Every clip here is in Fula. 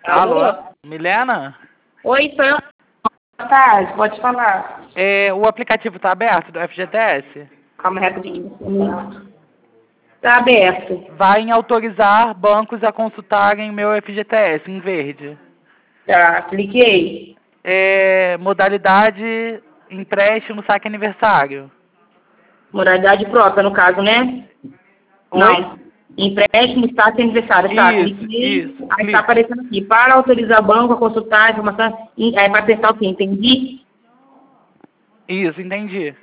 Alô? Milena? Oi, sou eu. Boa tarde, pode falar. O aplicativo tá aberto do FGTS? Calma rapidinho. Tá aberto. Vai em autorizar bancos a consultarem meu FGTS, em verde. Tá, cliquei. Modalidade empréstimo saque aniversário. Modalidade própria, no caso, né? Oi? Não. Empréstimo, status e aniversário. Tá, cliquei. Isso. Aí tá aparecendo aqui. Para autorizar o banco a consultar a informação. Aí vai apertar o quê? Entendi? Isso, entendi.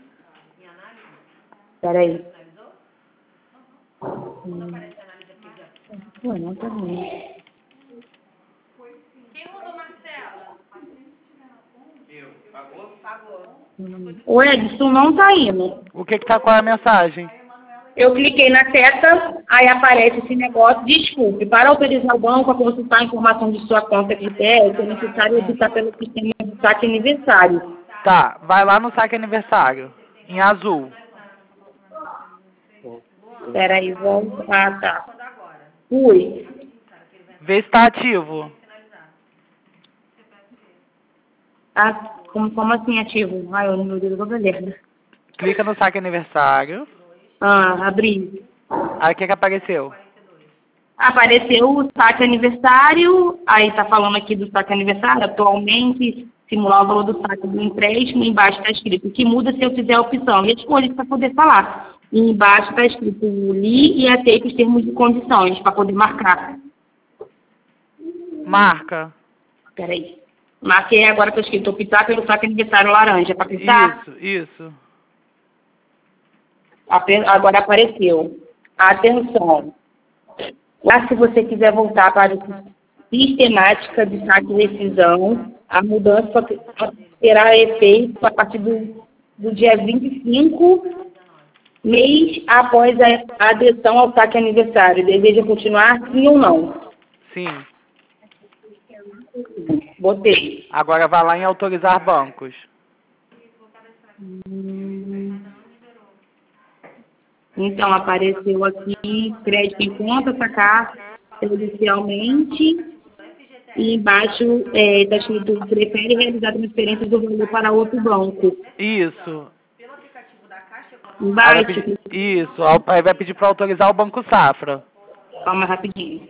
Peraí. Pô, não tá vendo. O Edson não tá indo. O que tá com a mensagem? Eu cliquei na seta, aí aparece esse negócio, desculpe, para autorizar o banco a consultar a informação de sua conta de TES, é necessário optar pelo sistema de saque aniversário. Tá, vai lá no saque aniversário, em azul. Peraí, volta. Ah, tá. Fui. Vê se tá ativo. Ah, como assim ativo? Ai, eu meu Deus, eu vou ler. Clica no saque aniversário. Ah, abri. Aí o que apareceu? Apareceu o saque aniversário, aí tá falando aqui do saque aniversário, atualmente, simular o valor do saque do empréstimo, embaixo está escrito, o que muda se eu fizer a opção, e eu escolhi para poder falar. E embaixo está escrito, li e aceito os termos e condições, para poder marcar. Marca. Peraí. Marquei agora que eu escrito, optar pelo saque aniversário laranja, para clicar? Isso. Agora apareceu. Atenção. Lá, se você quiser voltar para a sistemática de saque e rescisão, a mudança terá efeito a partir do dia 25, mês após a adesão ao saque aniversário. Deseja continuar, sim ou não? Sim. Botei. Agora vai lá em autorizar bancos. Então, apareceu aqui, crédito em conta, sacar judicialmente. E embaixo está escrito, prefere realizar transferências do valor para outro banco. Isso. Embaixo. Isso. Aí vai pedir para autorizar o Banco Safra. Calma rapidinho.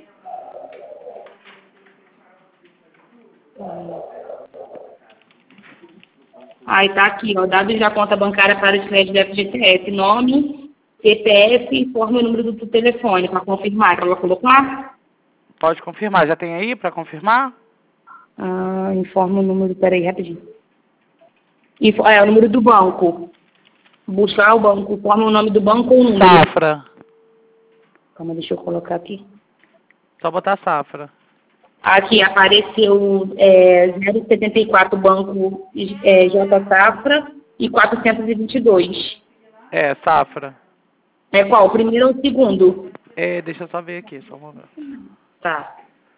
Aí tá aqui, ó, dados da conta bancária para o crédito do FGTS, nome, CPF e informe o número do telefone para confirmar. Ela colocou lá? Pode confirmar. Já tem aí para confirmar? Informa o número, peraí, rapidinho. O número do banco. Buscar o banco, informa o nome do banco ou o número. Safra. Calma, deixa eu colocar aqui. Só botar Safra. Aqui apareceu 074 Banco J Safra e 422. Safra. É qual? O primeiro ou o segundo? Deixa eu só ver aqui, só um momento. Tá.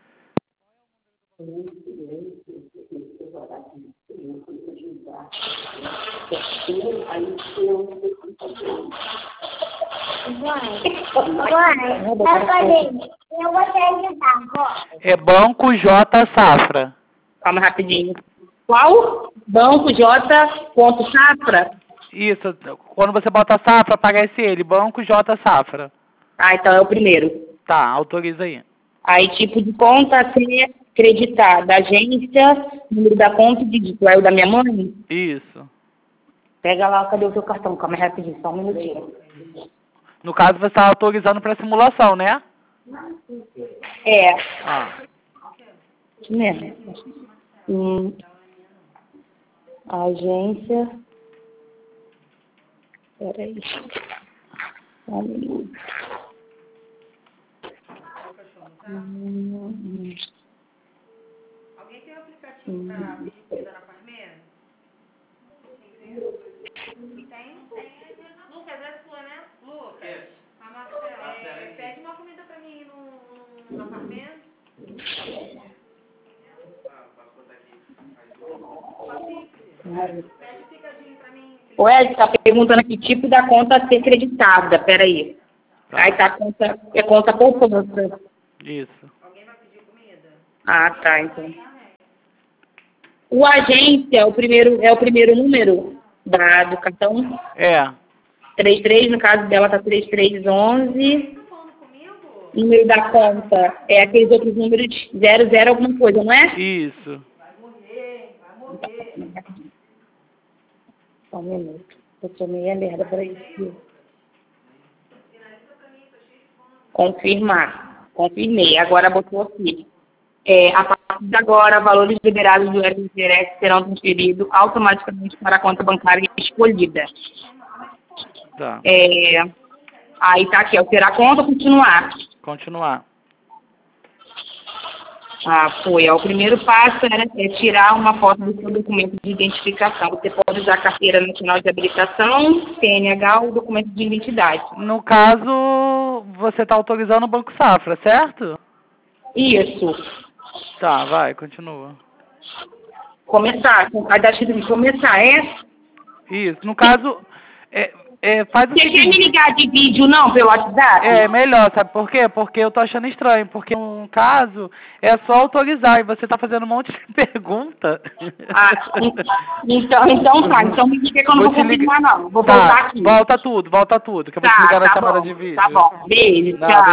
Eu vou te ajudar agora. É Banco J Safra. Calma rapidinho. Qual? Banco J. Safra? Isso. Quando você bota Safra, aparece ele. Banco J Safra. Ah, então é o primeiro. Tá, autoriza aí. Aí, tipo de conta a ser creditada. Agência, número da conta e dígito. É o da minha mãe? Isso. Pega lá, cadê o seu cartão? Calma rapidinho, só um minutinho. No caso, você está autorizando para simulação, né? Isso mesmo. Agência. Peraí. Só um minuto. Alguém tem um aplicativo para pedir comida na Farmera? Tem. Lucas, é sua, né? Lucas. A Marcela. Pede uma comida para mim na Farmera. Pede um picadinho para mim. O Ed está perguntando aqui, tipo da conta a ser creditada. Peraí. Aí tá a conta, é conta poupança. Isso. Alguém vai pedir comida. Ah, tá, então. O agente é o primeiro número do cartão? É. 33, no caso dela tá 3311. Tá falando comigo? Número da conta é aqueles outros números 00 alguma coisa, não é? Isso. Só um minuto. Eu tô meia merda pra isso. Confirmar. Confirmei. Agora botou aqui. A partir de agora, valores liberados do FGTS serão transferidos automaticamente para a conta bancária escolhida. Tá. Aí tá aqui, alterar a conta ou continuar? Continuar. Ah, foi. O primeiro passo é tirar uma foto do seu documento de identificação. Você pode usar a carteira nacional de habilitação, CNH ou documento de identidade. No caso, você tá autorizando o Banco Safra, certo? Isso. Tá, vai, continua. Começar. Vai dar escrito de começar, é? Isso. No caso, faz o Você quer me seguinte. ligar de vídeo não, pelo WhatsApp? É melhor, sabe por quê? Porque eu tô achando estranho, porque no caso é só autorizar e você tá fazendo um monte de pergunta. Ah, então tá. Então me diga que eu não vou te confirmar, não. Vou Tá, voltar aqui. volta tudo, que eu vou te ligar na chamada bom. de vídeo. Tá bom. Beijo, Não, tchau.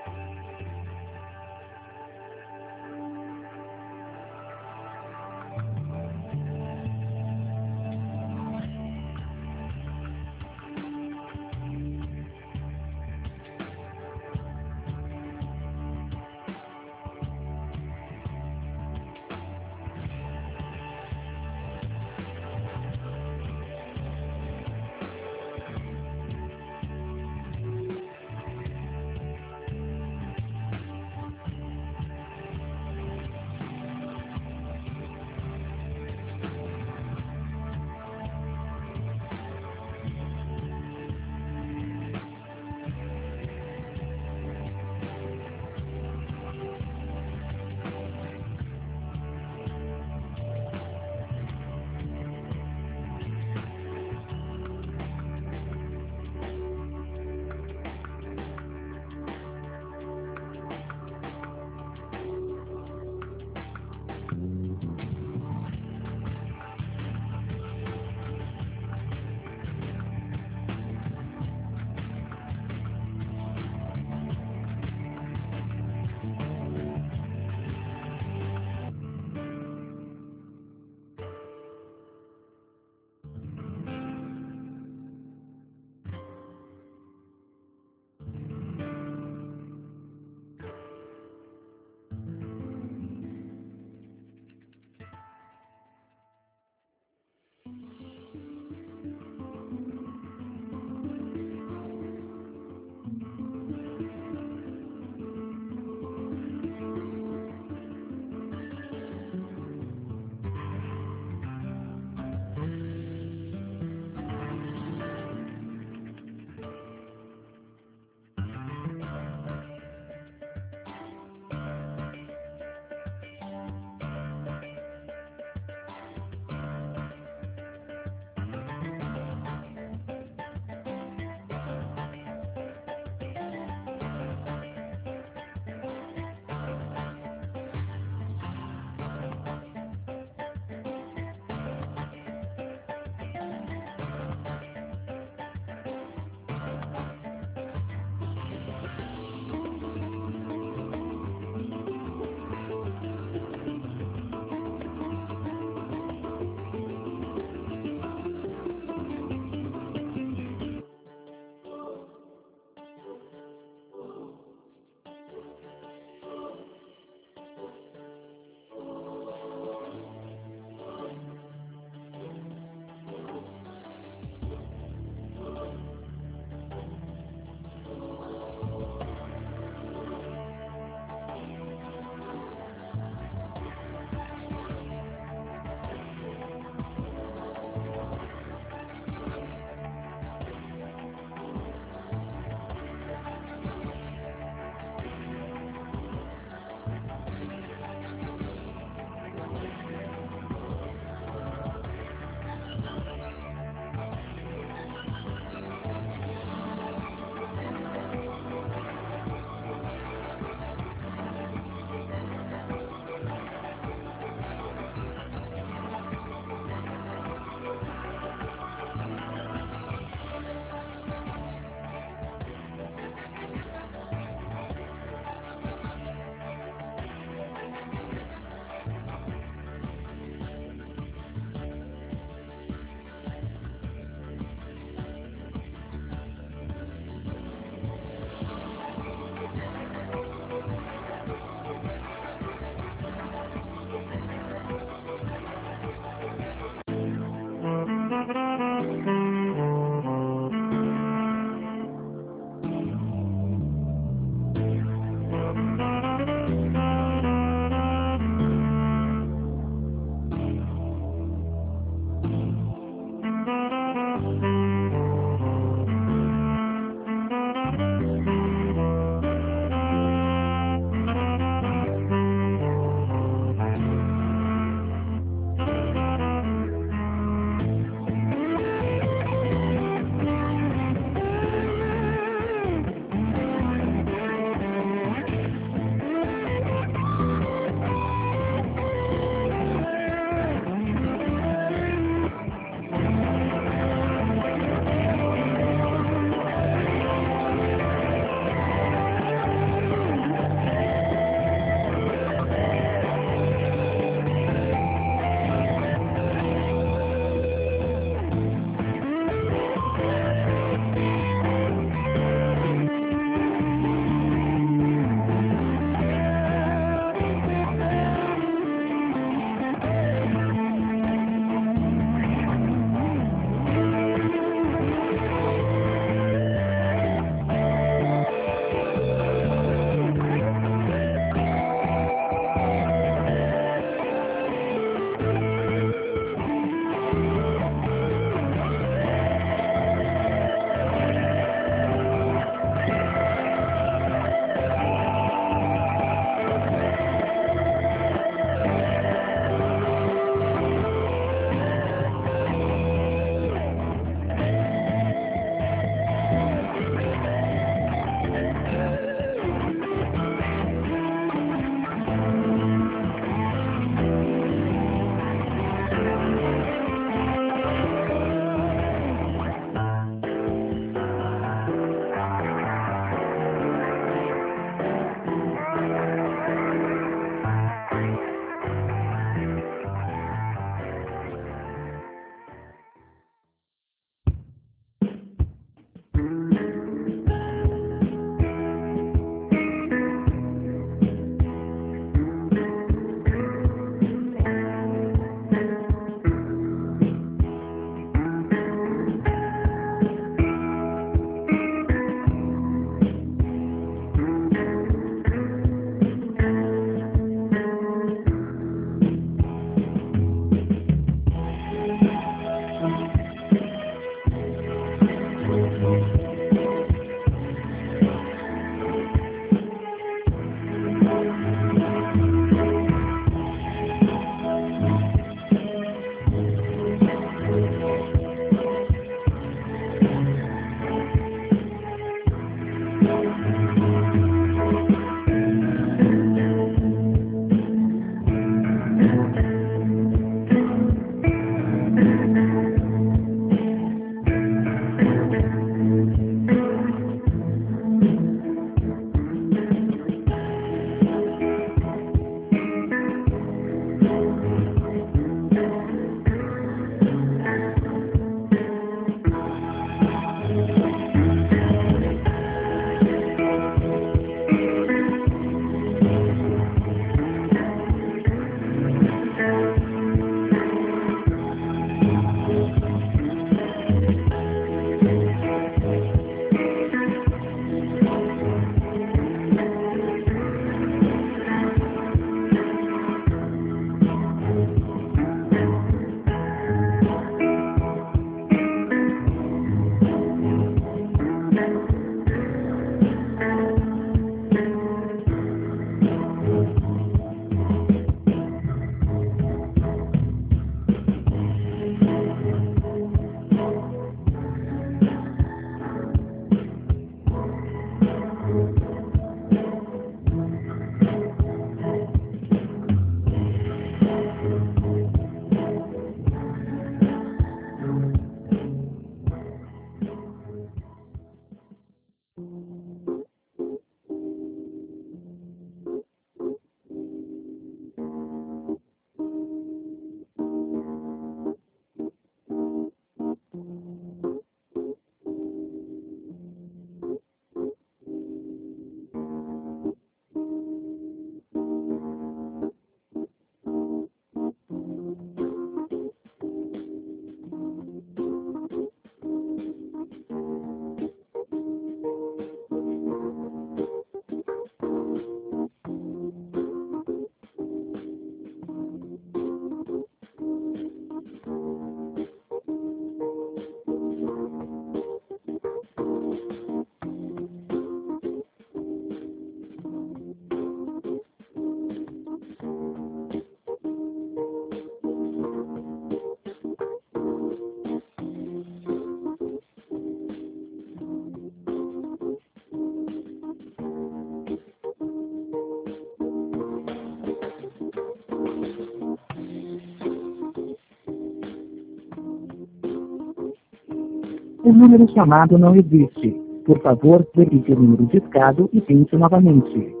O número chamado não existe. Por favor, verifique o número discado e tente novamente.